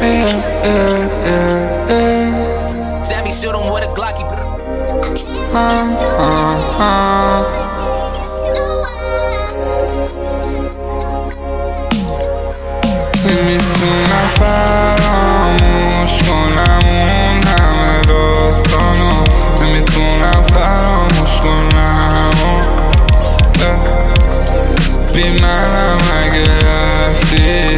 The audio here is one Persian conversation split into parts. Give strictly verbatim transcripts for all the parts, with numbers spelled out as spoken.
yeah, yeah, yeah, yeah. Sammy shoot him with a Glocky. Uh, uh, uh. نمیتونم فراموش کنم اون همه داستانو، نمیتونم فراموش کنم بی منم اگه رفتی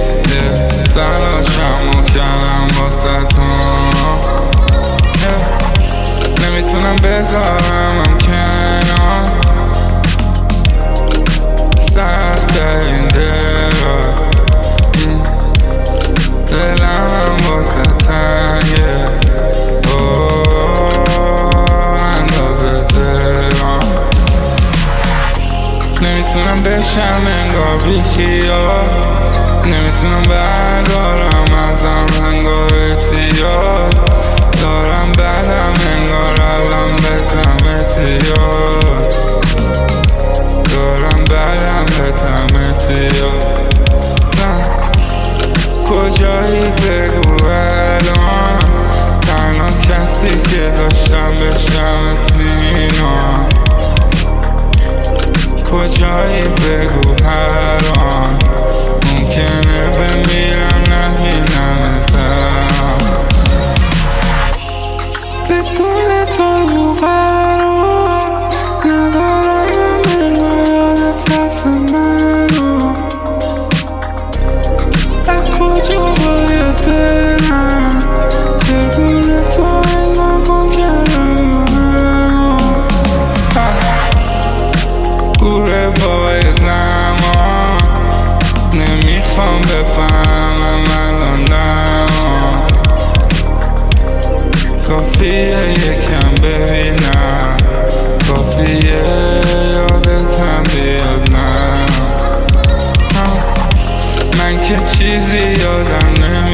تلاشمو کردم واسه تو، نمیتونم بذارمم کنار سخت این دلار، دلم واسه تنگه اندازه دلم، نمیتونم بشم انگار بی خیال، نمیتونم بردارم ازم انگار احتیاط دارم، بعدم انگار الان بهتم احتیاط دارم، بعدم بهتم احتیاط. کجایی بگو الان، تنها کسی که داشتم بشمت مینام، کجایی بگو هر آن ممکنه بمیرم نبینمتم، بدون تو قرار ندارم انگار یادت رفت منو، از کجا باید برم بدون تو انگار ممکنه گوره بای زمان، نمیخوام بفهمم الان دمان، کافیه یکم ببینم، کافیه یادتم بیاد من من که چیزی یادم نمیم